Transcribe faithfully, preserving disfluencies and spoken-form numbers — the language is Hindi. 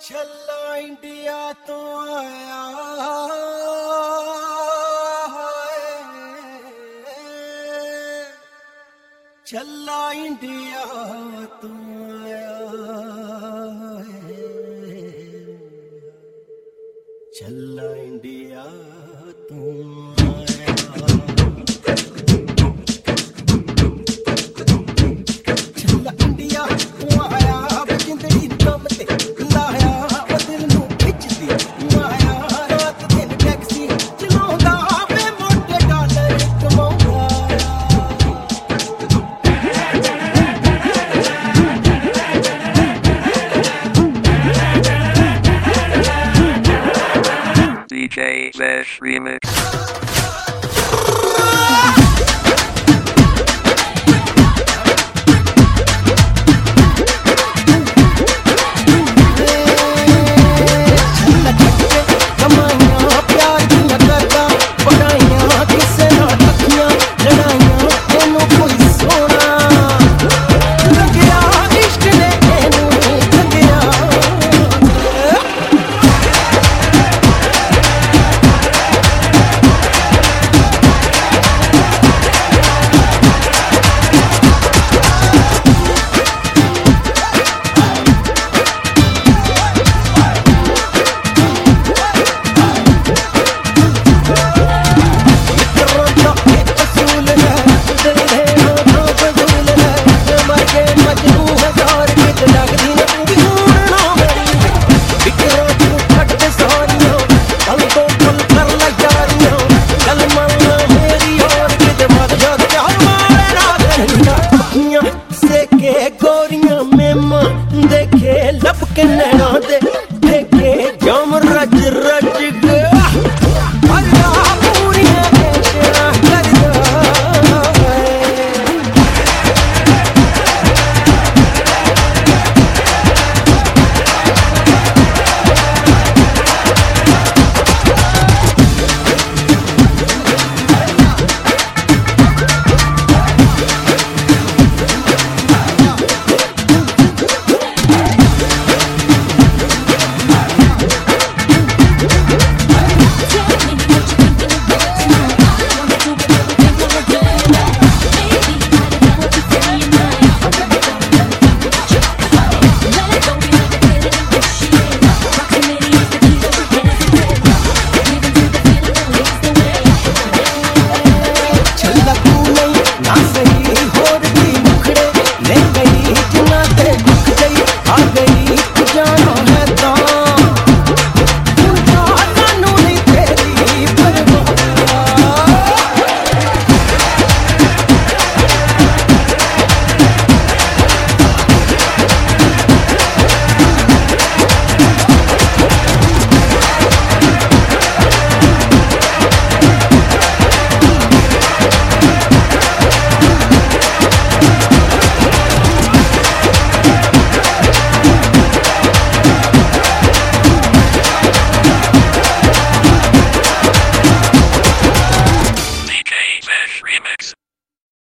छल्ला इंडिया तो आया है, छल्ला इंडिया तो आया है, छल्ला इंडिया तो आया। छल्ला इंडिया तो आया जिंदगी दम ते लाया दिल नू खिचदी माया रात दिन टैक्सी चलाउंदा वे मोटे डॉलर कमाउंदा। D J Zesh Remix. गोरियां में मां देखे लब के नैना दे